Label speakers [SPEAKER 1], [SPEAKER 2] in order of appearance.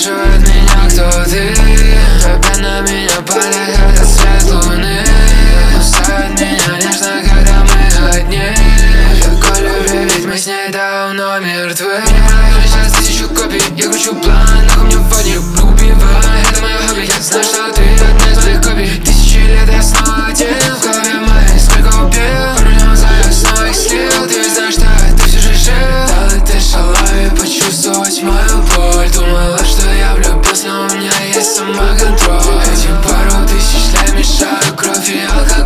[SPEAKER 1] спрашивает меня, кто ты. Опять на меня палит этот свет луны. Кусает меня нежно, когда мы одни. Такой любви, ведь мы с ней давно мертвы. Сейчас 1000 копий, я кручу план, нахуй мне вводик, убивай. Это мое хобби, я знаю, что ты одна из твоих копий. 1000 лет я снова один в голове моей. Сколько убил, рулем за снова их слил. Ты ведь знаешь, что ты все же жил. Дал этой шалаве почувствовать мою боль. Думала, что я влюбился, но у меня есть самоконтроль. Эти пару тысяч лет мешают кровь и алкоголь.